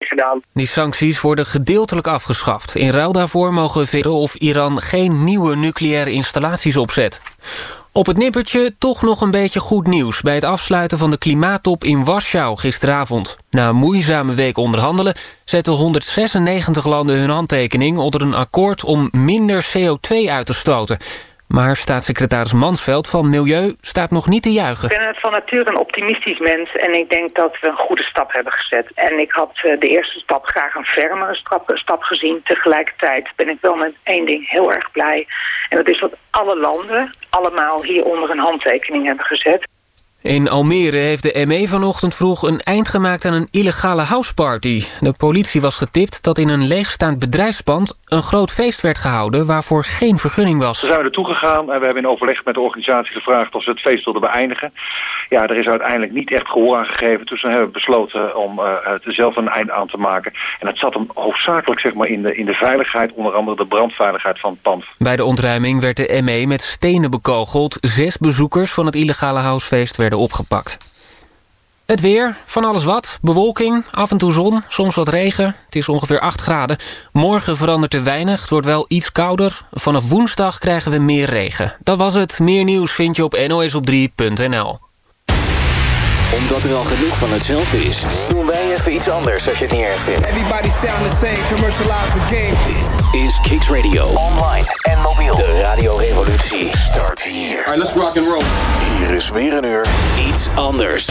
gedaan. Die sancties worden gedeeltelijk afgeschaft. In ruil daarvoor mogen VS of Iran geen nieuwe nucleaire installaties opzet. Op het nippertje toch nog een beetje goed nieuws bij het afsluiten van de klimaattop in Warschau gisteravond. Na een moeizame week onderhandelen zetten 196 landen hun handtekening onder een akkoord om minder CO2 uit te stoten. Maar staatssecretaris Mansveld van Milieu staat nog niet te juichen. Ik ben van nature een optimistisch mens en ik denk dat we een goede stap hebben gezet. En ik had de eerste stap graag een fermere stap gezien. Tegelijkertijd ben ik wel met één ding heel erg blij. En dat is dat alle landen allemaal hieronder een handtekening hebben gezet. In Almere heeft de ME vanochtend vroeg een eind gemaakt aan een illegale houseparty. De politie was getipt dat in een leegstaand bedrijfspand een groot feest werd gehouden waarvoor geen vergunning was. We zijn er naartoe gegaan en we hebben in overleg met de organisatie gevraagd of ze het feest wilden beëindigen. Ja, er is uiteindelijk niet echt gehoor aan gegeven. Dus dan hebben we besloten om er zelf een eind aan te maken. En het zat hem hoofdzakelijk zeg maar, in de veiligheid, onder andere de brandveiligheid van het pand. Bij de ontruiming werd de ME met stenen bekogeld. 6 bezoekers van het illegale housefeest werden opgepakt. Het weer, van alles wat. Bewolking, af en toe zon, soms wat regen. Het is ongeveer 8 graden. Morgen verandert er weinig, het wordt wel iets kouder. Vanaf woensdag krijgen we meer regen. Dat was het. Meer nieuws vind je op nosop3.nl. Omdat er al genoeg van hetzelfde is, doen wij even iets anders als je het niet erg vindt. Everybody sound the same, commercialize the game. Dit is Kicks Radio. Online en mobiel. De radiorevolutie start hier. Alright, let's rock and roll. Hier is weer een uur iets anders.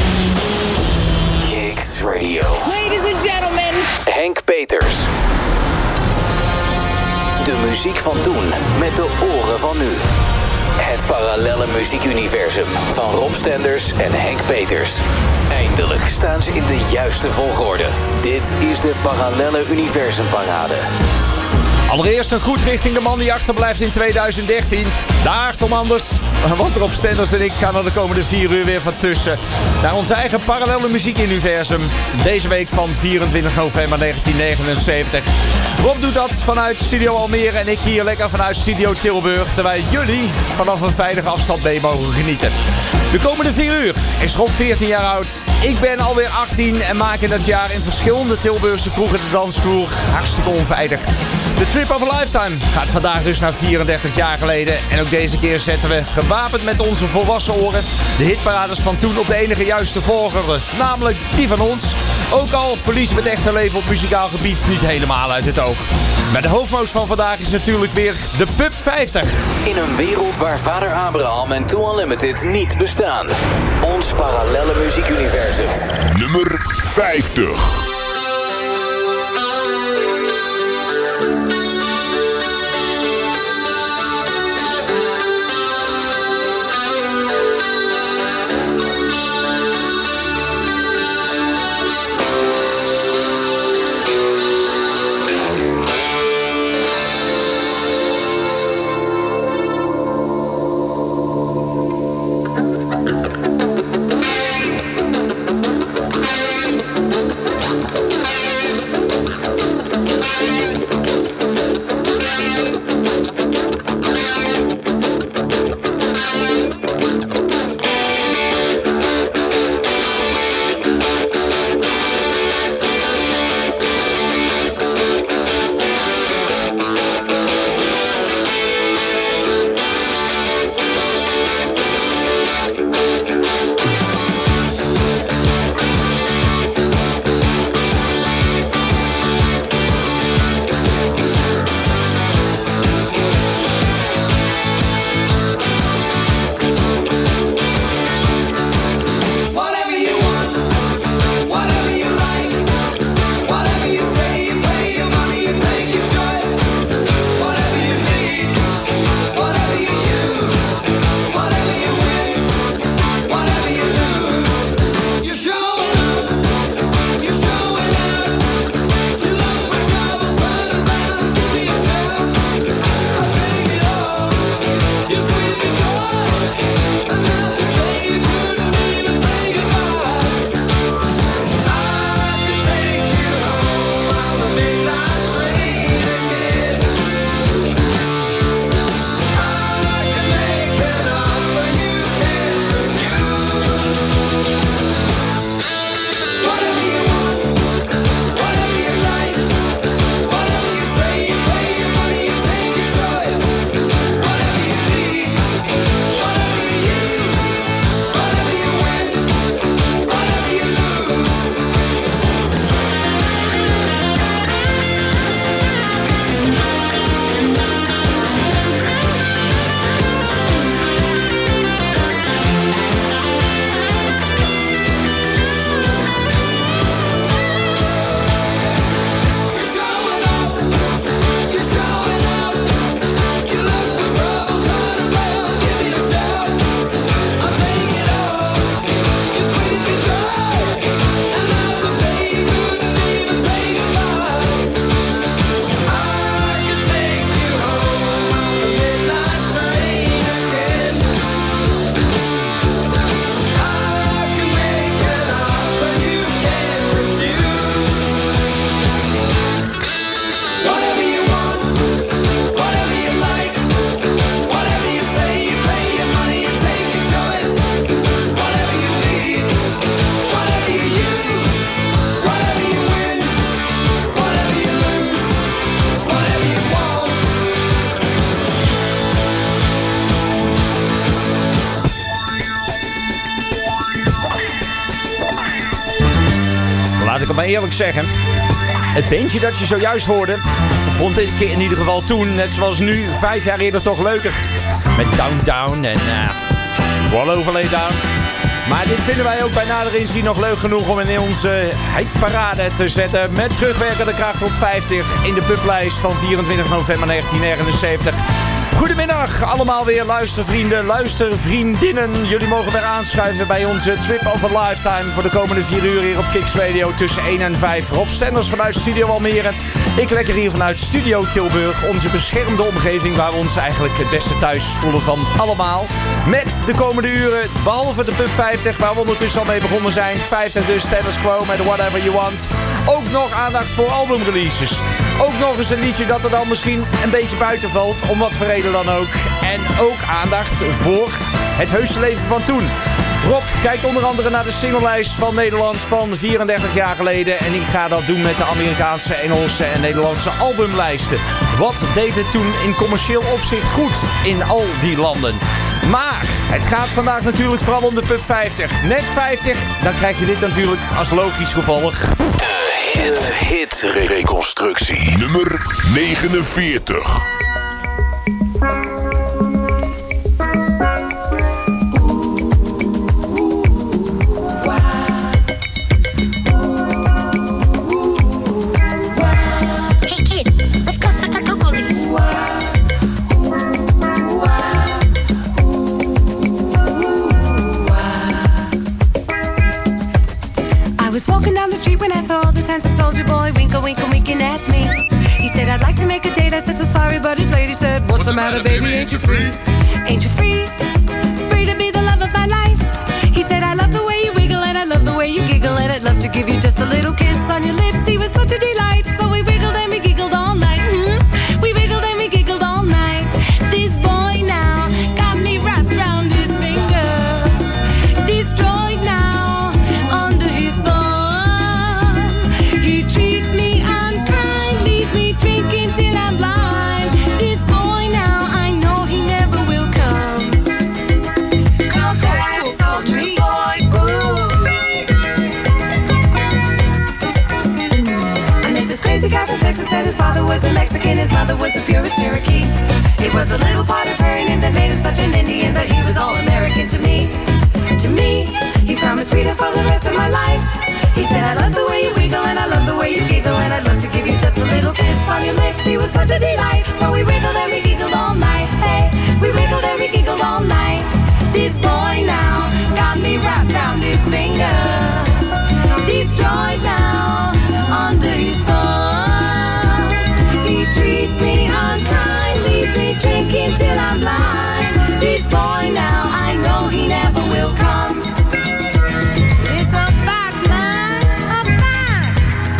Kicks Radio. Ladies and gentlemen. Henk Peters. De muziek van toen met de oren van nu. Het parallelle muziekuniversum van Rob Stenders en Henk Peters. Eindelijk staan ze in de juiste volgorde. Dit is de Parallelle Universumparade. Allereerst een goed richting de man die achterblijft in 2013. Daar, Tom Anders. Want Rob Stenders en ik gaan er de komende 4 uur weer van tussen. Naar ons eigen parallelle muziekuniversum. Deze week van 24 november 1979. Rob doet dat vanuit Studio Almere en ik hier lekker vanuit Studio Tilburg. Terwijl jullie vanaf een veilige afstand mee mogen genieten. De komende 4 uur is Rob 14 jaar oud. Ik ben alweer 18 en maak in dat jaar in verschillende Tilburgse kroegen de dansvloer hartstikke onveilig. De Trip of a Lifetime gaat vandaag dus naar 34 jaar geleden. En ook deze keer zetten we, gewapend met onze volwassen oren, de hitparades van toen op de enige juiste volgorde. Namelijk die van ons. Ook al verliezen we het echte leven op muzikaal gebied niet helemaal uit het oog. Maar de hoofdmoot van vandaag is natuurlijk weer de Pub 50. In een wereld waar Vader Abraham en Too Unlimited niet bestaan. Ons parallelle muziekuniversum. Nummer 50. maar eerlijk zeggen, het bandje dat je zojuist hoorde, vond ik in ieder geval toen, net zoals nu, 5 jaar eerder toch leuker. Met Downtown en All Over Lay Down. Maar dit vinden wij ook bij nader inzien nog leuk genoeg om in onze hitparade te zetten. Met terugwerkende kracht op 50 in de publijst van 24 november 1979. Goedemiddag allemaal weer luistervrienden, luistervriendinnen. Jullie mogen weer aanschuiven bij onze Trip of a Lifetime voor de komende 4 uur hier op Kicks Radio tussen 1 en 5. Rob Stenders vanuit Studio Almere. Ik lekker hier vanuit Studio Tilburg. Onze beschermde omgeving waar we ons eigenlijk het beste thuis voelen van allemaal. Met de komende uren, behalve de Pub 50 waar we ondertussen al mee begonnen zijn. 50 dus, Status Quo met Whatever You Want. Ook nog aandacht voor albumreleases. Ook nog eens een liedje dat er dan misschien een beetje buiten valt, om wat voor reden dan ook. En ook aandacht voor het heuse leven van toen. Rob kijkt onder andere naar de singlelijst van Nederland van 34 jaar geleden. En ik ga dat doen met de Amerikaanse, Engelse en Nederlandse albumlijsten. Wat deed het toen in commercieel opzicht goed in al die landen? Maar het gaat vandaag natuurlijk vooral om de Pub 50. Net 50, dan krijg je dit natuurlijk als logisch gevolg. De hit-reconstructie. Nummer 49. Winking at me. He said, I'd like to make a date. I said, so sorry, but his lady said, what's the matter, baby? Ain't you free? Ain't you free? Free to be the love of my life. He said, I love the way you wiggle and I love the way you giggle, and I'd love to give you just a little kiss on your lips. He was such a delight. So we wiggled and we giggled all night. We wiggled and we giggled all night. This boy now got me wrapped around his finger, destroyed now under his thumb. He treats me drinking till I'm blind. This boy now, I know he never will come. Come back, sultry boy, ooh. I met this crazy guy from Texas and his father was a Mexican, his mother was the purest Cherokee. It was a little part of her in him that made him such an Indian, but he was all American to me. To me, he promised freedom for the rest of my life. He said, I love the way you wiggle and I love the way you giggle, and I'd love to give you just a little kiss on your lips. He was such a delight. So we wiggled and we giggled all night. Hey, we wiggled and we giggled all night. This boy now got me wrapped round his finger, destroyed now under his thumb. He treats me unkind, leaves me drinking till I'm blind. This boy now, I know he never will come. It's a fact, man, a fact.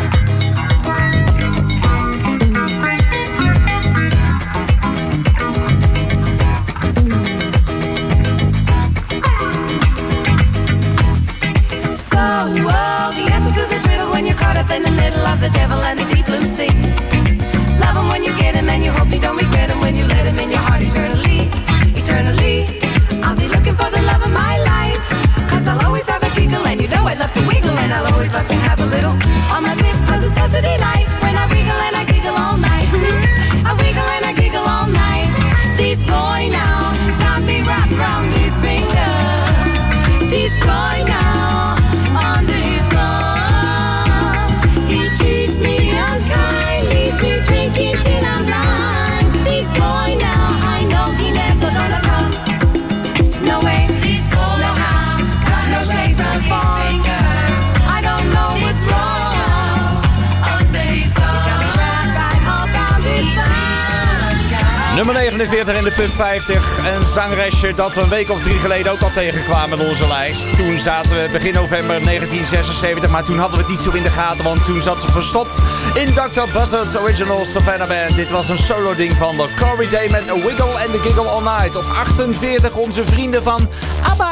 So, the answer to this riddle when you're caught up in the middle of the devil and the deep blue sea. Love him when you get him and you hope you don't regret him when you let him in your heart eternally, eternally. I'll be looking for the love of my life, 'cause I'll always have a giggle, and you know I love to wiggle, and I'll always love to have a little on my lips, 'cause it's such a delight when I wiggle and I giggle all night. I wiggle and I giggle all night. This boy now got me wrapped round his finger, destroyed now under his thumb. He treats me unkind, leaves me drinking till I'm blind. This boy now, I know he never gonna come. No way, this boy, no how, got no shape and form. I don't know what's wrong under his thumb. He's got me wrapped right all round his thumb. Nummer 49 in de Pub 50. Een zangeresje dat we een week of 3 geleden ook al tegenkwamen in onze lijst. Toen zaten we begin november 1976, maar toen hadden we het niet zo in de gaten, want toen zat ze verstopt in Dr. Buzzard's Original Savannah Band. Dit was een solo ding van de Corey Day met A Wiggle and the Giggle All Night. Op 48 onze vrienden van ABBA.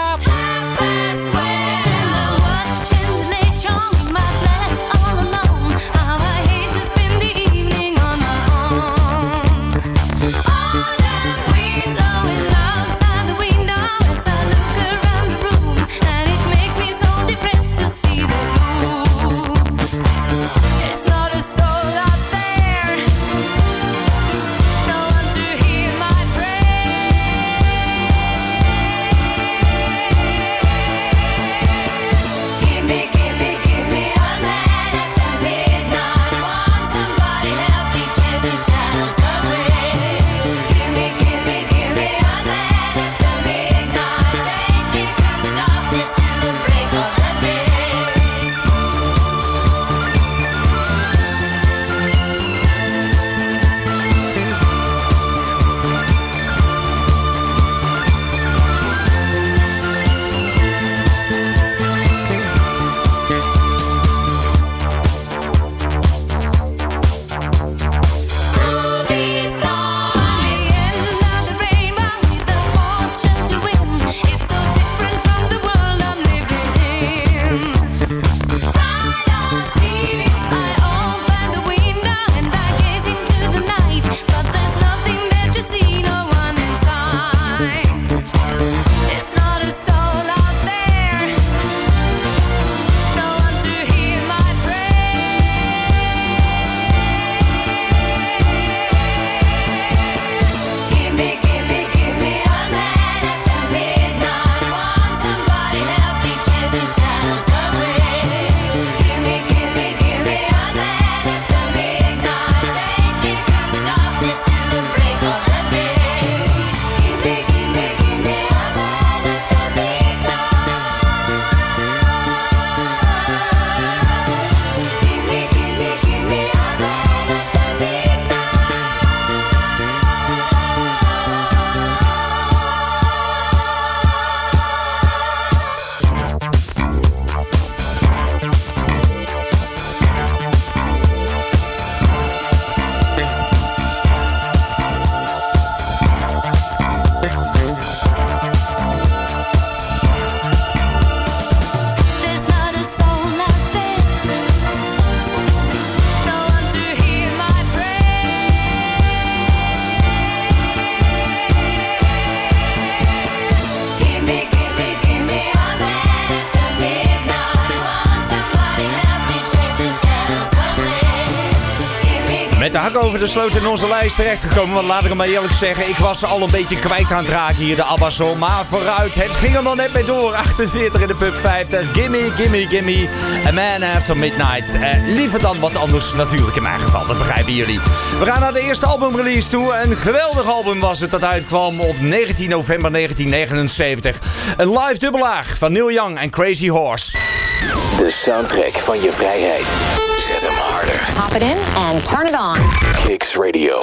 Met de hak over de sloot in onze lijst terechtgekomen. Want laat ik hem maar eerlijk zeggen, ik was al een beetje kwijt aan het raken hier, de ABBA-song. Maar vooruit, het ging er nog net mee door. 48 in de pub 50. Gimme, gimme, gimme. A Man After Midnight. Liever dan wat anders natuurlijk in mijn geval, dat begrijpen jullie. We gaan naar de eerste albumrelease toe. Een geweldig album was het dat uitkwam op 19 november 1979. Een live dubbelaar van Neil Young en Crazy Horse. De soundtrack van je vrijheid. Zet hem harder. Pop it in and turn it on. Kicks Radio.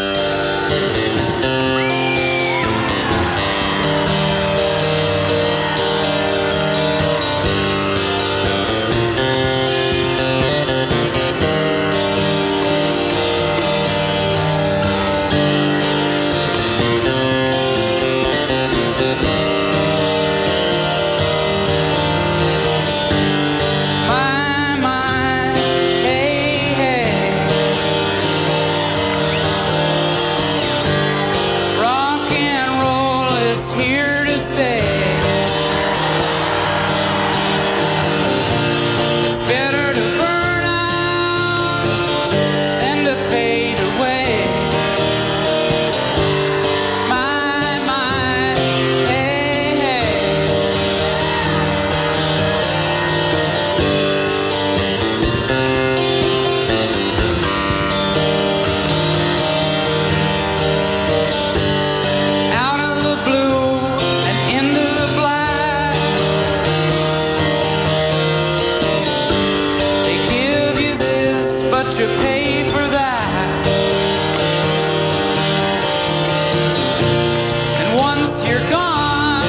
You pay for that, and once you're gone,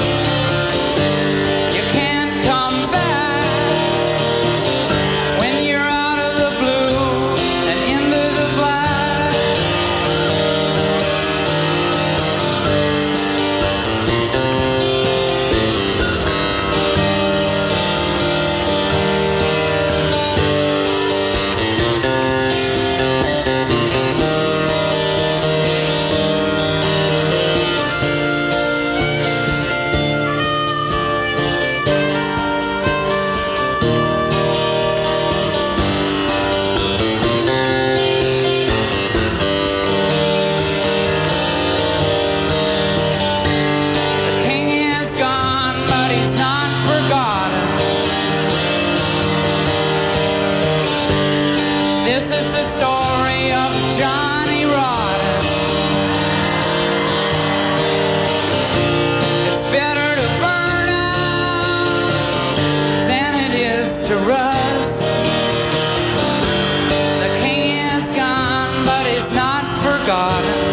you can't come back. When you're out of the blue and into the black, to rust. The king is gone, but he's not forgotten.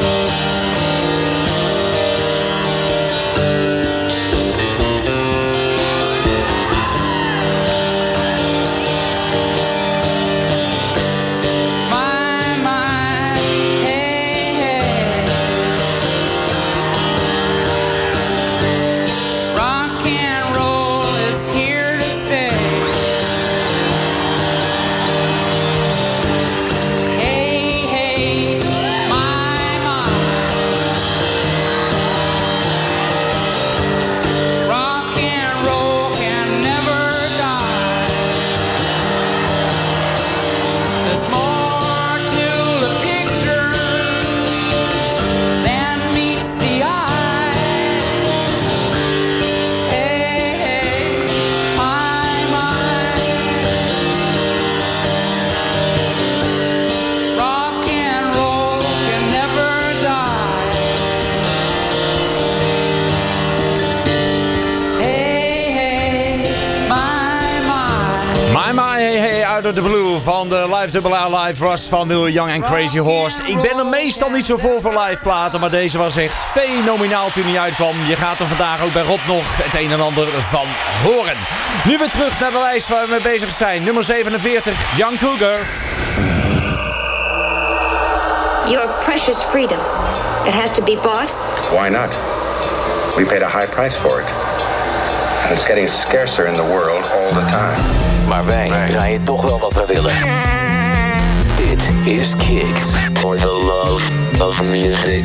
Out of the Blue van de live dubbelaar Live Rust van Neil Young en Crazy Horse. Ik ben er meestal niet zo vol voor live platen, maar deze was echt fenomenaal toen hij uitkwam. Je gaat er vandaag ook bij Rob nog het een en ander van horen. Nu weer terug naar de lijst waar we mee bezig zijn. Nummer 47, John Cougar. Your precious freedom. It has to be bought. Why not? We paid a high price for it. And it's getting scarcer in the world all the time. Maar wij draaien toch wel wat we willen. Dit is Kicks. For the love of music.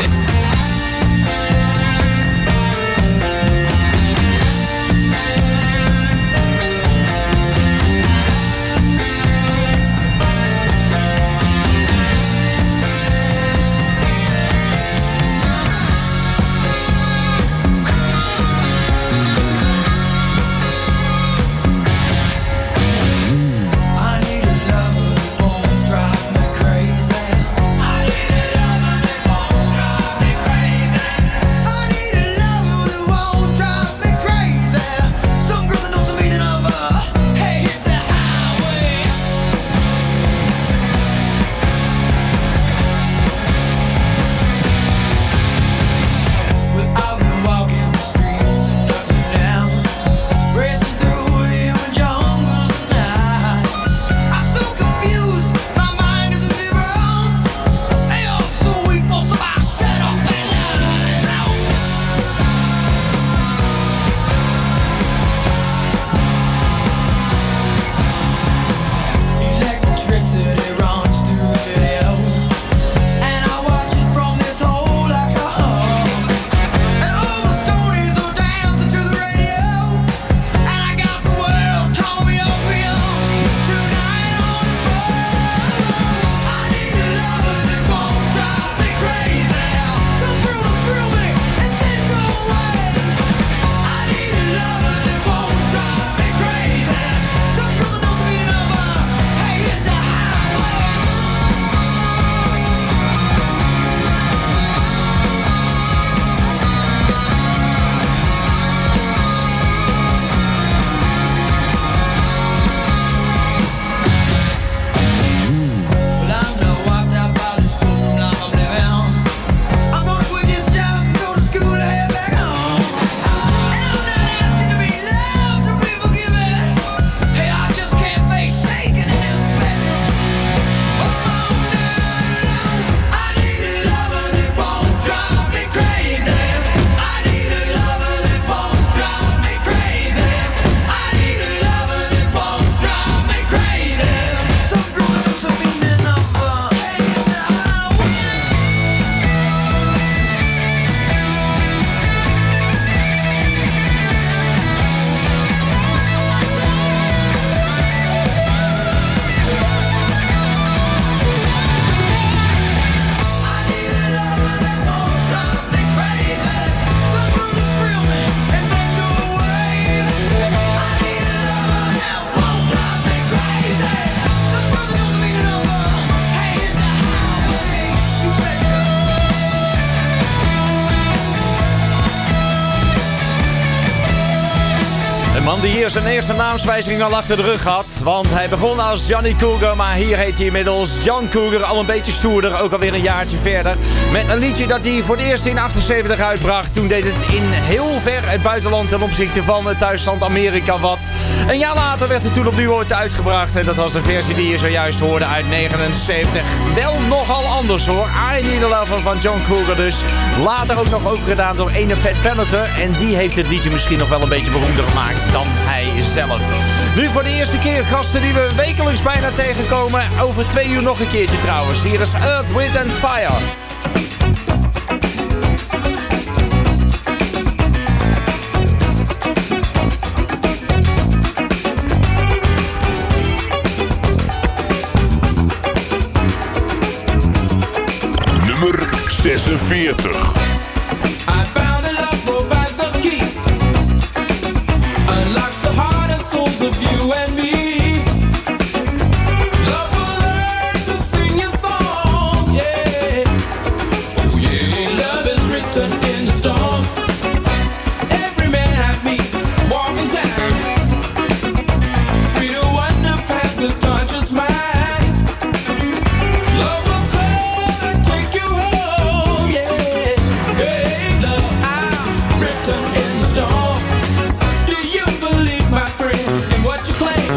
man die hier zijn eerste naamswijziging al achter de rug had. Want hij begon als Johnny Cougar, maar hier heet hij inmiddels John Cougar. Al een beetje stoerder, ook alweer een jaartje verder. Met een liedje dat hij voor het eerst in 78 uitbracht. Toen deed het in heel ver het buitenland ten opzichte van het thuisland Amerika wat. Een jaar later werd het toen opnieuw ooit uitgebracht. En dat was de versie die je zojuist hoorde uit 79. Wel nogal anders hoor. I Need a Lover van John Cougar dus. Later ook nog overgedaan door ene Pat Benatar. En die heeft het liedje misschien nog wel een beetje beroemder gemaakt dan hij zelf. Nu voor de eerste keer gasten die we wekelijks bijna tegenkomen. Over 2 uur nog een keertje trouwens. Hier is Earth, Wind and Fire. Nummer 46. What you claim?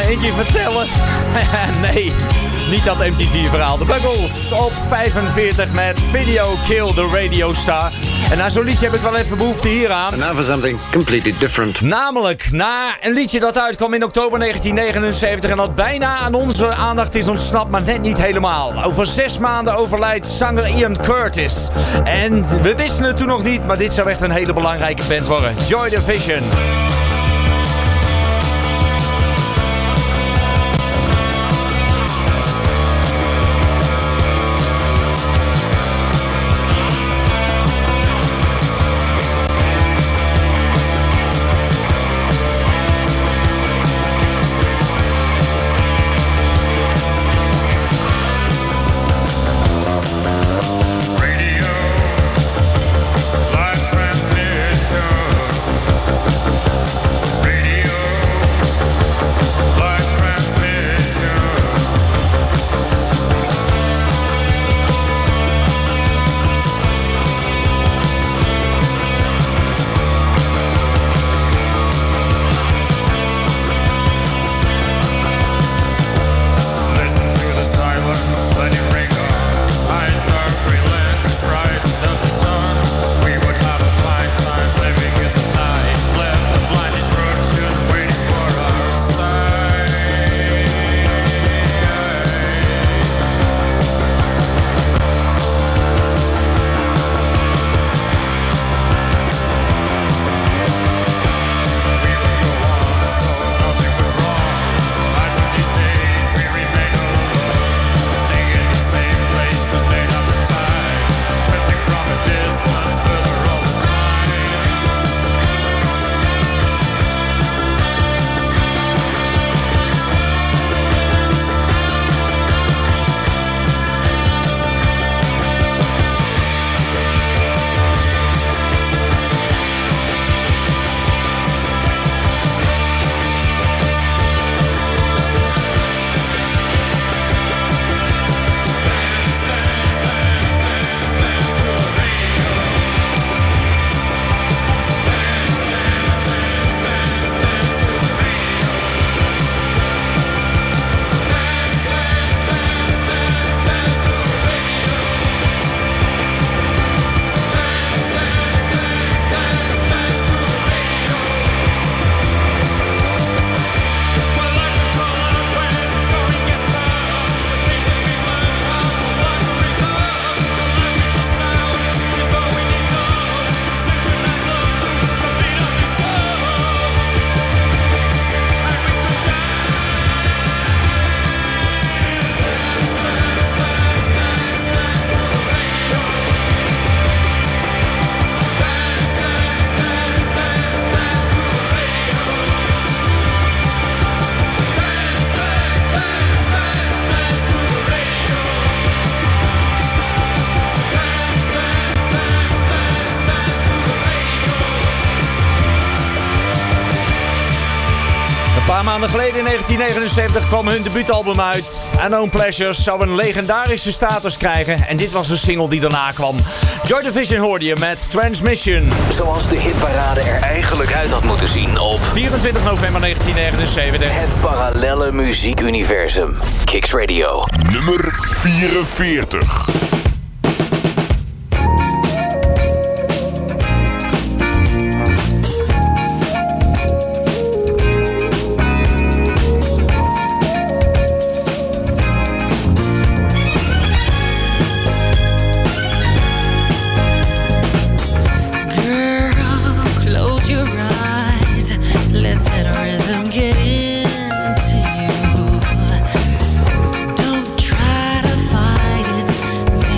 één keer vertellen? Nee, niet dat MTV-verhaal. De Buggles op 45 met Video Kill the Radio Star. En na zo'n liedje heb ik wel even behoefte hieraan. And now for something completely different. Namelijk, na een liedje dat uitkwam in oktober 1979... en dat bijna aan onze aandacht is ontsnapt, maar net niet helemaal. Over 6 maanden overlijdt zanger Ian Curtis. En we wisten het toen nog niet, maar dit zou echt een hele belangrijke band worden. Joy Division. Een paar maanden geleden in 1979 kwam hun debuutalbum uit. Unknown Pleasures zou een legendarische status krijgen. En dit was de single die daarna kwam. Joy Division hoorde je met Transmission. Zoals de hitparade er eigenlijk uit had moeten zien op 24 november 1979. Het parallelle muziekuniversum. Kicks Radio. Nummer 44. Don't try to fight it.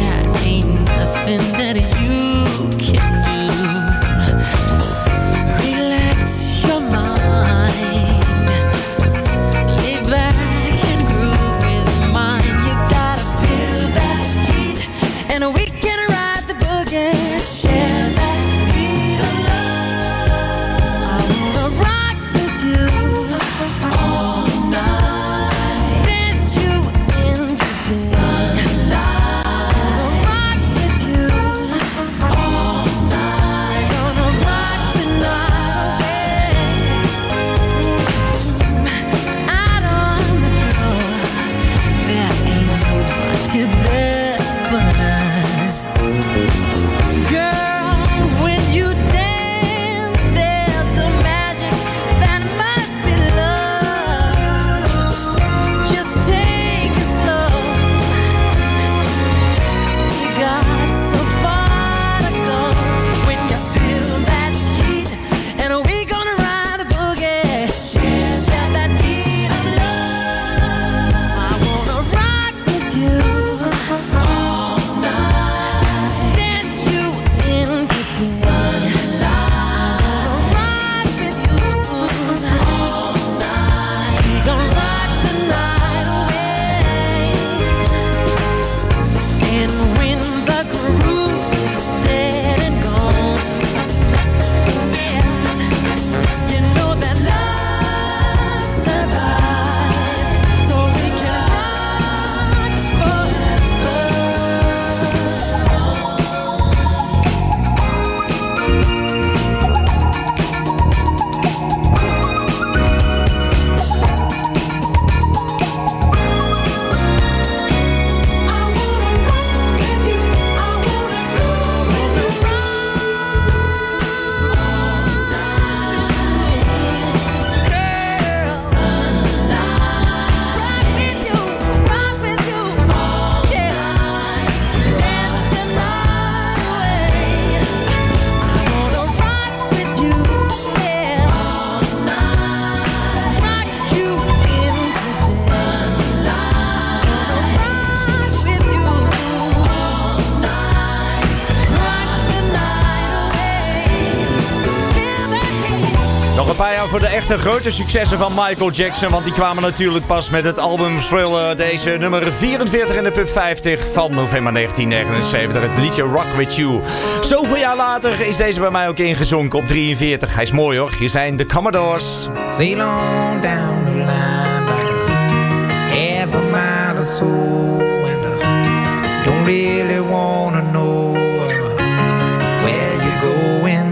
voor de echte grote successen van Michael Jackson. Want die kwamen natuurlijk pas met het album Thriller. Deze nummer 44 in de Pub 50 van november 1979. Het liedje Rock With You. Zoveel jaar later is deze bij mij ook ingezonken op 43. Hij is mooi hoor. Hier zijn de Commodores. Sail on down the line about half a mile or so. And don't really wanna know where you're going.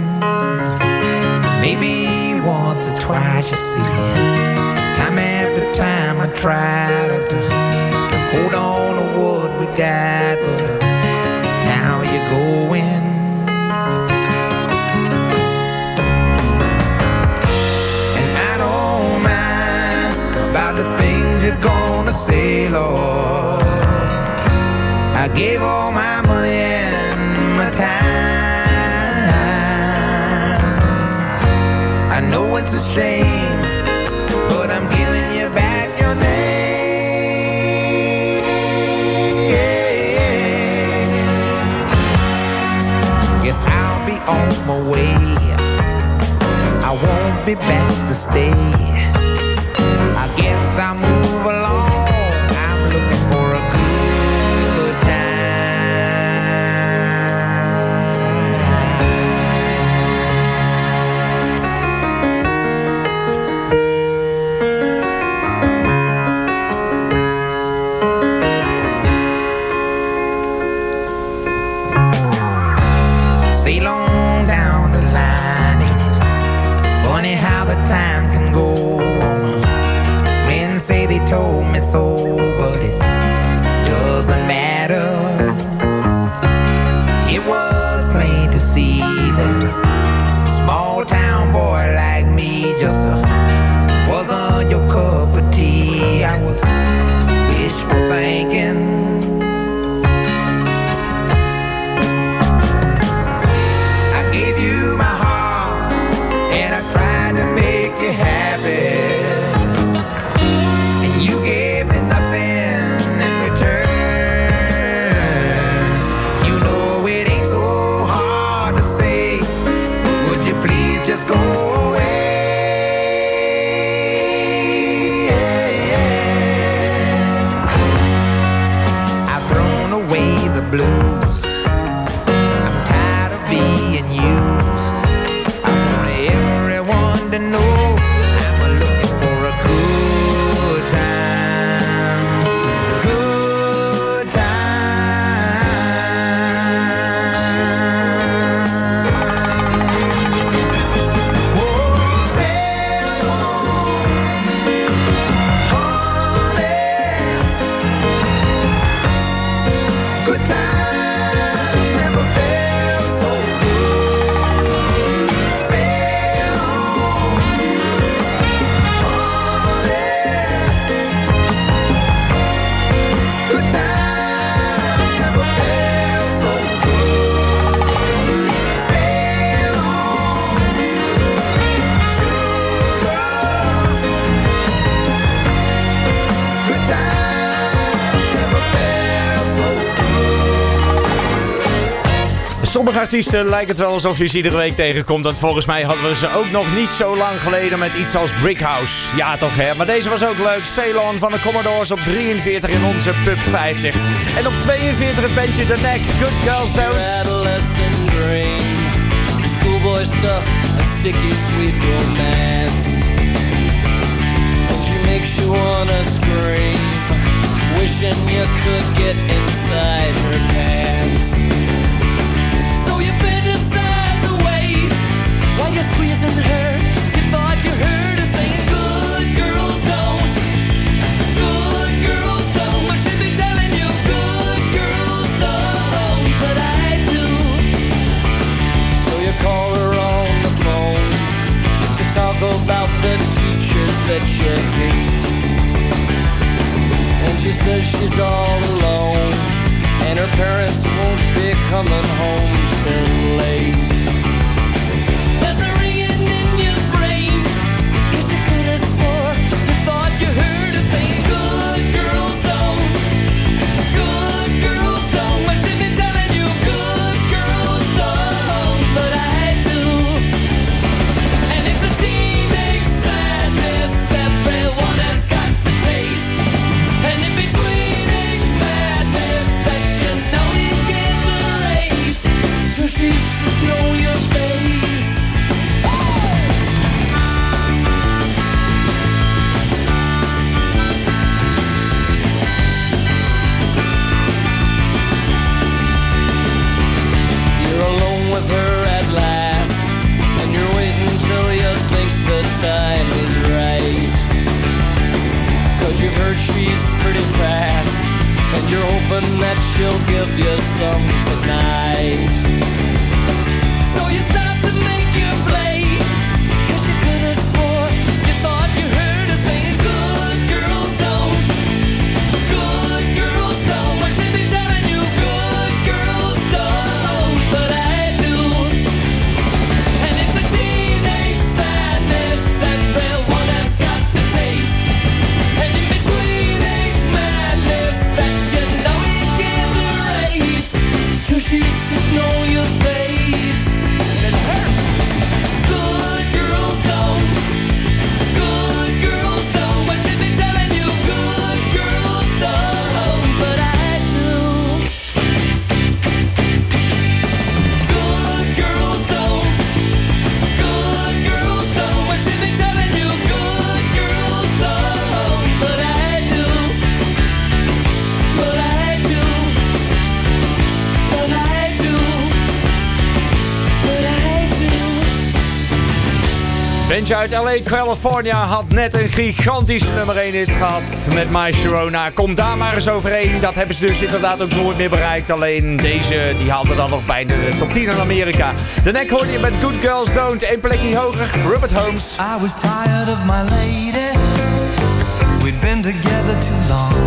Maybe once or twice you see. Time after time I try to hold on to what we got, but now you're going. And I don't mind about the things you're gonna say, Lord. I gave all my money and my time. I know it's a shame, but I'm giving you back your name. Guess I'll be on my way. I won't be back to stay. I guess I'll move along. I'm looking for a good time. Sail on down the line, ain't it funny how the time can go on? Friends say they told me so, but it doesn't matter. It was plain to see that a small town boy like me just wasn't your cup of tea. I was wishful thinking. I gave you my heart and I tried to make you happy. And you gave me nothing in return. You know it ain't so hard to say, but would you please just go away? I've thrown away the blues. I'm tired of being used. I want everyone to know I'm looking for a good time. Good time. Oh, sail on, honey. Good times never felt so good. Sail on, honey. Good times never felt so good. Sail on, sugar. Good times never felt so good. Sommige artiesten lijkt het wel alsof je ze iedere week tegenkomt. Want volgens mij hadden we ze ook nog niet zo lang geleden met iets als Brick House. Ja toch hè, maar deze was ook leuk. Sail On van de Commodores op 43 in onze Pub 50. En op 42 het bandje The Neck, Good Girls Don't. Adolescent dream, schoolboy stuff, a sticky sweet romance. And she makes you wanna scream, wishing you could get inside her pants. So you fantasize away while you're squeezing her. You thought you heard her saying, good girls don't, good girls don't. But she'd be telling you, good girls don't, but I do. So you call her on the phone to talk about the teachers that you hate. And she says she's all alone, and her parents won't be coming home till late. There's a ringing in your brain, 'cause you could have swore you thought you heard her saying, good girls don't, good girls don't. But she'd be telling you, good girls don't, but I do. And it's a teenage hoping that she'll give you some tonight. So you start to make your play, 'cause you could have swore you thought you heard her saying good girls don't, good girls don't. I should be telling you good girls don't, but I do. And it's a teenage sadness everyone has got to taste. And in between age madness that you know you can't erase, till she's sitting on your face and it hurts. Good girls don't, good girls don't. I should be telling you good girls don't, but I do. Good girls don't, good girls don't. I should be telling you good girls don't, but I do. But I do. But I do. But I do. Bandje uit LA, California had net een gigantische nummer 1 hit gehad met My Sharona. Kom daar maar eens overheen. Dat hebben ze dus inderdaad ook nooit meer bereikt. Alleen deze, die haalde dan nog bij de top 10 in Amerika. De nek hoorde je met Good Girls Don't. 1 plekje hoger, Robert Holmes. I was tired of my lady. We'd been together too long.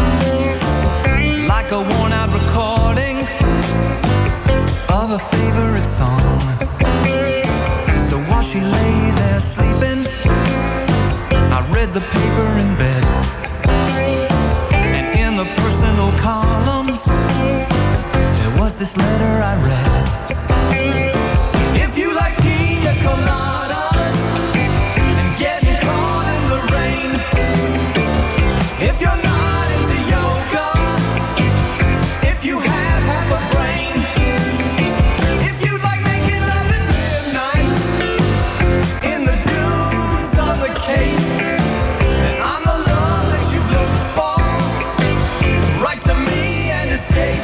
Like a worn out recording of a favorite song. So while she lay there sleeping, I read the paper in bed. And in the personal columns, there was this letter I read. If you like pina coladas and getting caught in the rain, if you're not into yoga, if you have half a brain, if you like making love at midnight in the dunes of the Cape, then I'm the love that you've looked for. Write to me and escape.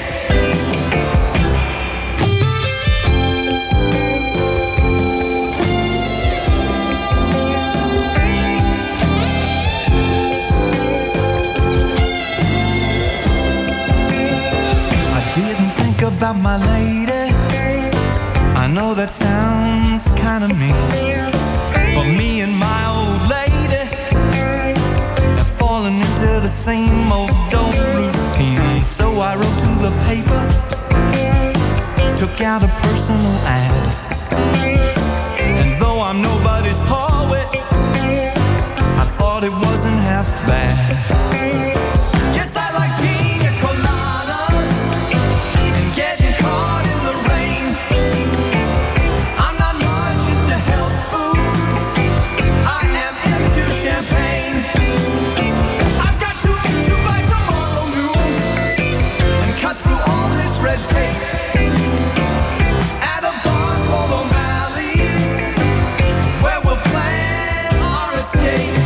I didn't think about my lady. I know that sounds kinda mean, but me and my old lady have fallen into the same old routine. So I wrote to the paper, took out a personal ad, and though I'm nobody's poet, I thought it wasn't half bad. Yes, I like pina coladas and getting caught in the rain. I'm not much into health food, I am into champagne. I've got to meet you by tomorrow noon and cut through all this red tape at a bar called O'Malley's, where we'll plan our escape.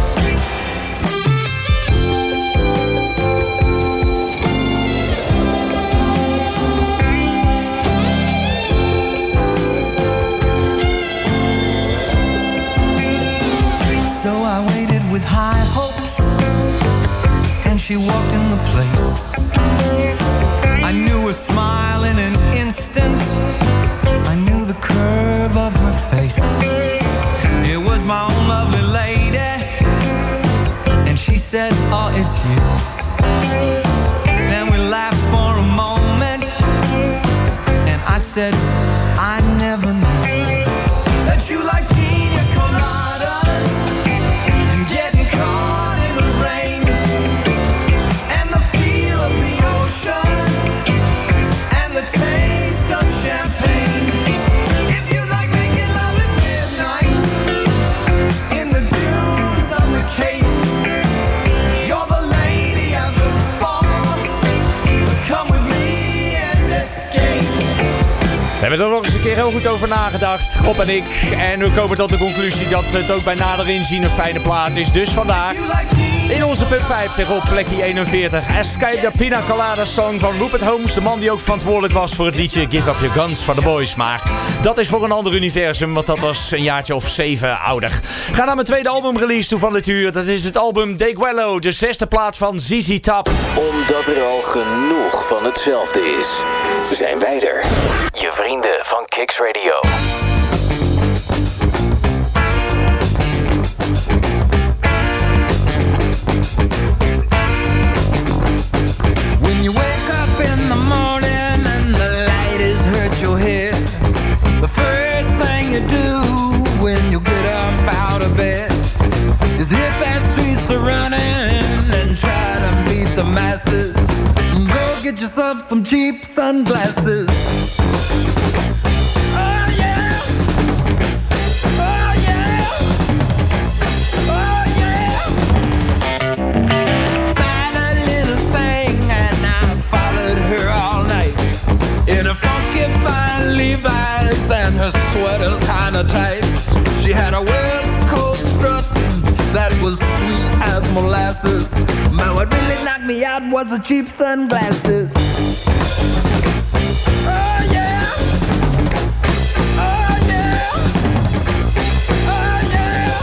So I waited with high hopes, and she walked in the place. I knew her smile in an instant, I knew the curve of her face. It was my own lovely lady, and she said, oh, it's you. Then we laughed for a moment, and I said, I never knew that you like pina coladas and getting caught in the rain, and the feel of the ocean and the taste of champagne. If you like making love at midnight in the dunes of the Cape, you're the lady I've looked for. Come with me and escape. We hebben er nog eens een keer heel goed over nagedacht, Rob en ik. En we komen tot de conclusie dat het ook bij nader inzien een fijne plaat is. Dus vandaar In onze punt 50 op plekje 41. Escape the Pina Colada Song van Rupert Holmes. De man die ook verantwoordelijk was voor het liedje Give Up Your Guns van The Boys. Maar dat is voor een ander universum, want dat was een jaartje of 7 ouder. Ga naar mijn tweede albumrelease toe van dit uur. Dat is het album De Guello, de 6e plaat van ZZ Top. Omdat er al genoeg van hetzelfde is, zijn wij er. Je vrienden van Kicks Radio. When you wake up in the morning and the light has hurt your head, the first thing you do when you get up out of bed is hit that streets a running and try to beat the masses. Go get yourself some cheap sunglasses. Oh yeah, oh yeah, oh yeah. Spied a little thing and I followed her all night in a funky fine Levi's and her sweater's kinda tight. She had a West Coast strut that was sweet as molasses. But what really knocked me out was the cheap sunglasses. Oh yeah, oh yeah, oh yeah.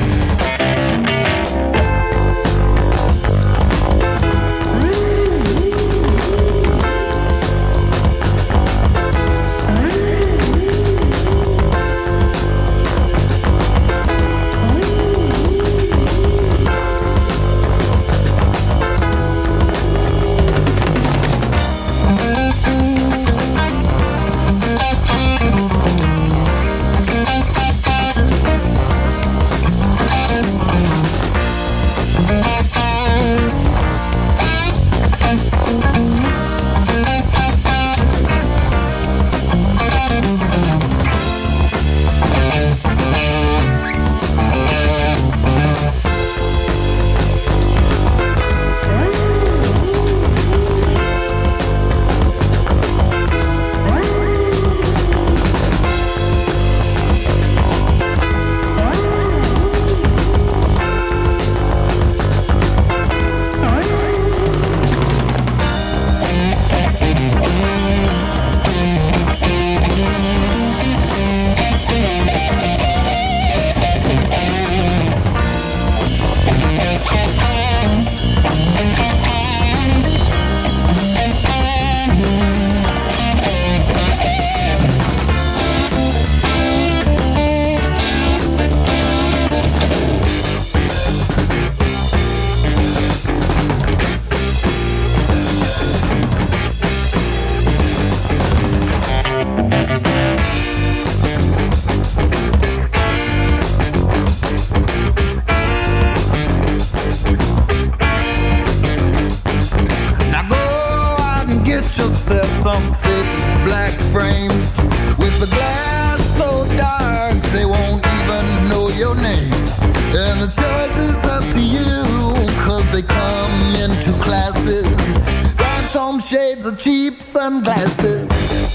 Some thick black frames with the glass so dark they won't even know your name. And the choice is up to you, cause they come in 2 classes. Rhinestone shades of cheap sunglasses.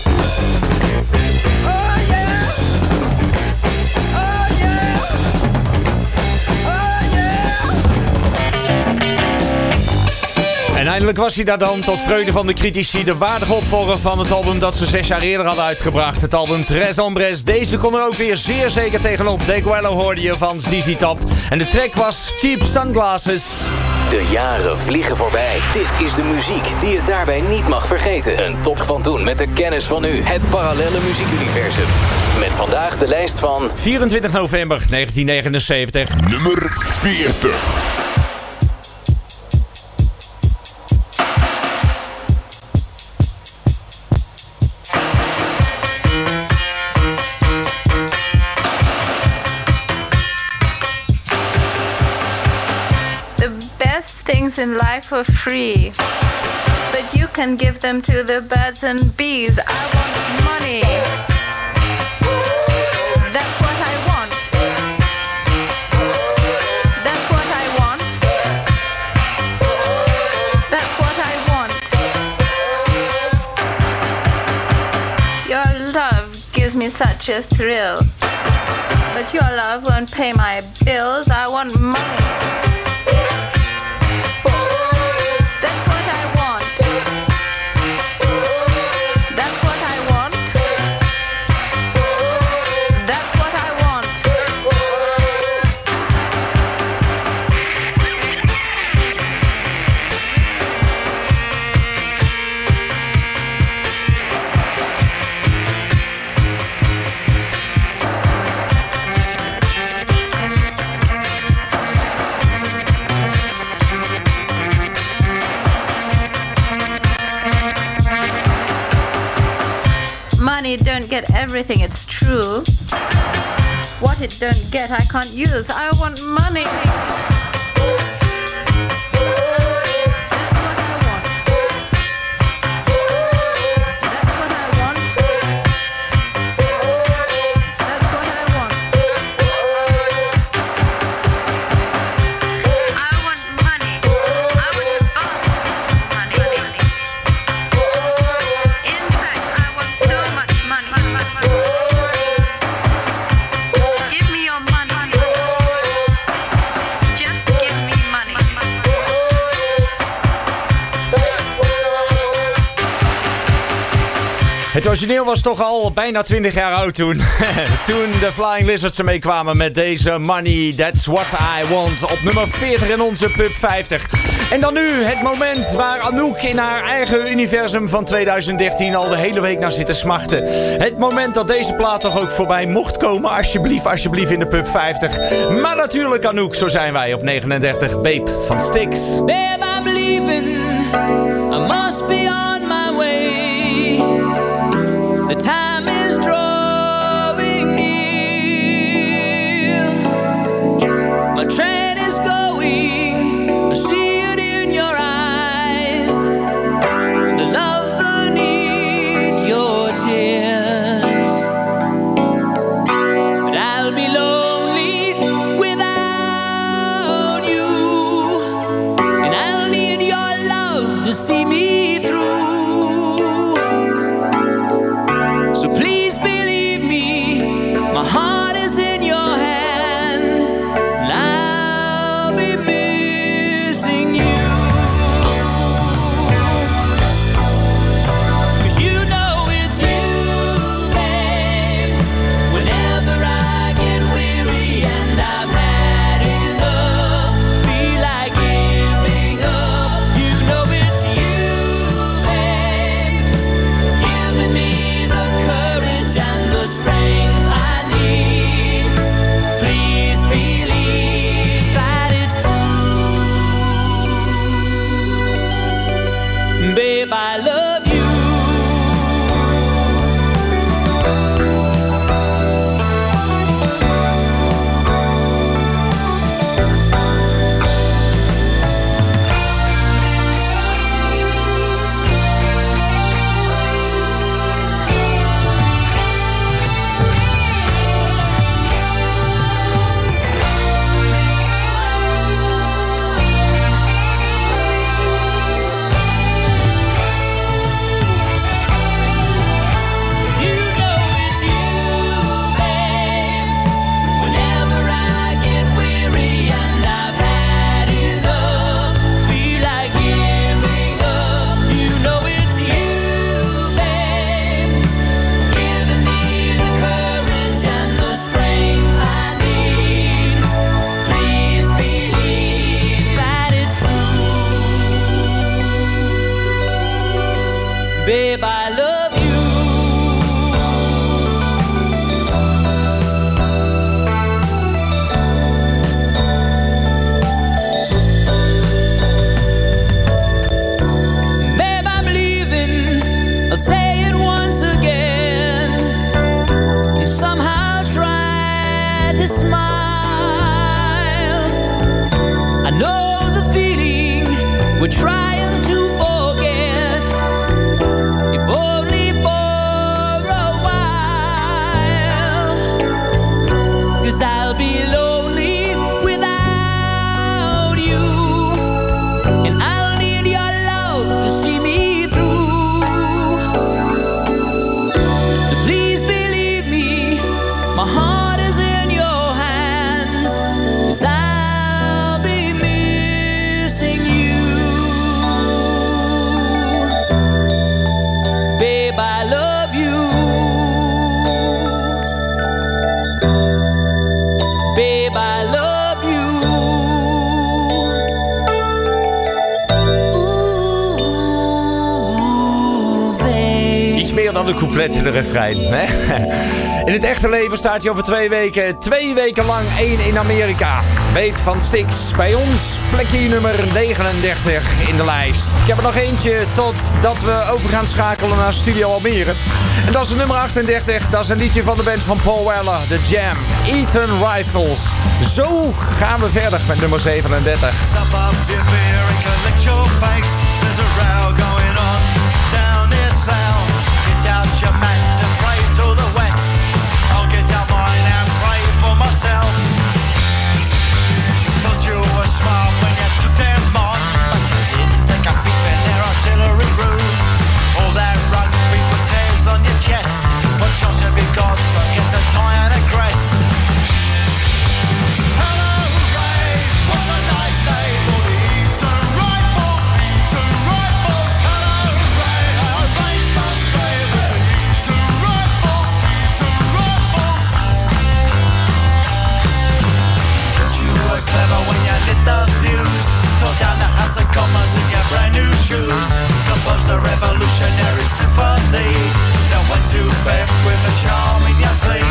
Oh yeah, oh yeah, oh yeah. En eindelijk was hij daar dan, tot vreugde van de critici, de waardige opvolger van het album dat ze 6 jaar eerder hadden uitgebracht. Het album Tres Hombres. Deze kon er ook weer zeer zeker tegenop. De Guello hoorde je van ZZ Top. En de track was Cheap Sunglasses. De jaren vliegen voorbij. Dit is de muziek die je daarbij niet mag vergeten. Een top van toen met de kennis van nu. Het parallelle muziekuniversum. Met vandaag de lijst van 24 november 1979. Nummer 40. In life are free, but you can give them to the birds and bees. I want money. That's what I want. That's what I want. That's what I want. Your love gives me such a thrill, but your love won't pay my bills. I want money. That's what I want. That's what I want. That's what I want. Money don't get everything, it's true. What it don't get, I can't use. I want money. Het origineel was toch al bijna 20 jaar oud toen. Toen de Flying Lizards ermee kwamen met deze Money, That's What I Want. Op nummer 40 in onze Pub 50. En dan nu het moment waar Anouk in haar eigen universum van 2013 al de hele week naar zit te smachten. Het moment dat deze plaat toch ook voorbij mocht komen. Alsjeblieft, alsjeblieft in de Pub 50. Maar natuurlijk Anouk, zo zijn wij op 39. Babe van Styx. Babe, I'm leaving. I must be on my way. The time is drawing near. My train is going. I see it in your eyes. The love, the need, your tears. But I'll be lonely without you. And I'll need your love to see me through. So please believe me, my heart is in your hand, and I'll be missing you. 'Cause you know it's you, babe. Whenever I get weary and I've had enough, feel like giving up. You know it's you, babe. Giving me the courage and the strength I need. Please believe that it's true. Babe, I love you. You know it's you, babe. Whenever I get weary and I've had enough, feel like giving up. You know it's you, babe. Giving me the courage and the strength I need. Please believe that it's true. Babe, I love you. Babe, I'm leaving. I'll say it once again. And somehow try to smile. I know the feeling we're trying to forget. If meer dan een couplet in de refrein. Hè? In het echte leven staat hij over 2 weken. 2 weken lang 1 in Amerika. Weet van Styx. Bij ons plekje nummer 39 in de lijst. Ik heb er nog eentje totdat we over gaan schakelen naar Studio Almere. En dat is de nummer 38. Dat is een liedje van de band van Paul Weller. The Jam. Eaton Rifles. Zo gaan we verder met nummer 37. There's a row going on down here Slough. Get out your mats and pray to the west. I'll get out mine and pray for myself. Thought you were smart when you took them on, but you didn't take a peep in their artillery room. All that run, people's hairs on your chest. What chance have you got to get a tie and a crest? Hello, Ray, what a nice day for the Eaton Rifles. Eaton Rifles, hello, Ray, our rain starts playing with the Eaton Rifles. Eaton Rifles. Thought you were clever when you lit the fuse. Tore down the House of Commons in your brand new shoes. Composed a revolutionary symphony. Then went to bed with a charm in your plea.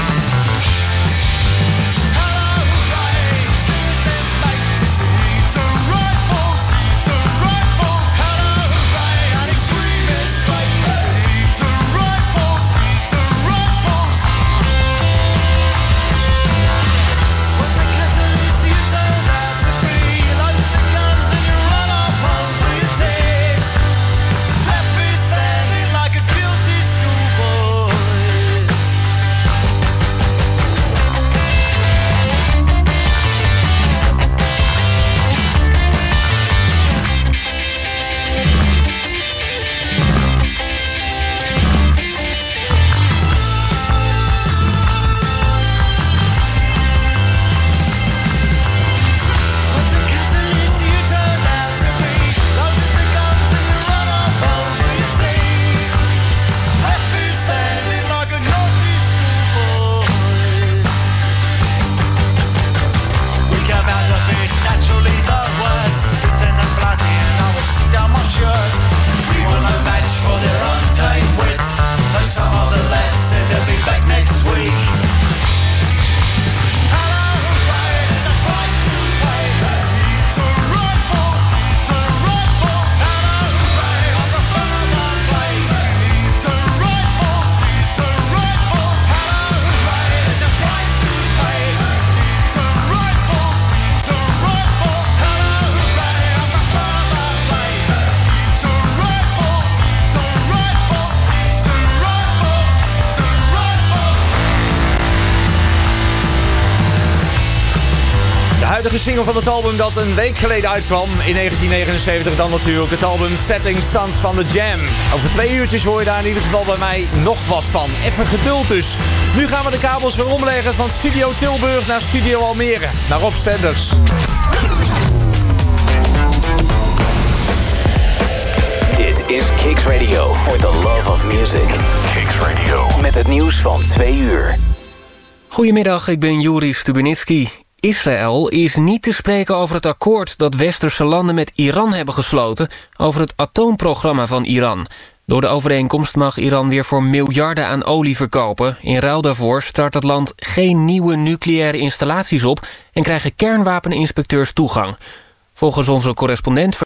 De single van het album dat een week geleden uitkwam in 1979 dan natuurlijk het album Setting Suns van The Jam. Over 2 uurtjes hoor je daar in ieder geval bij mij nog wat van. Even geduld dus. Nu gaan we de kabels weer omleggen van Studio Tilburg naar Studio Almere. Naar Rob Stenders. Dit is Kicks Radio for the love of music. Kicks Radio. Met het nieuws van 2 uur. Goedemiddag, ik ben Juri Stubenitski. Israël is niet te spreken over het akkoord dat westerse landen met Iran hebben gesloten over het atoomprogramma van Iran. Door de overeenkomst mag Iran weer voor miljarden aan olie verkopen. In ruil daarvoor start het land geen nieuwe nucleaire installaties op en krijgen kernwapeninspecteurs toegang. Volgens onze correspondent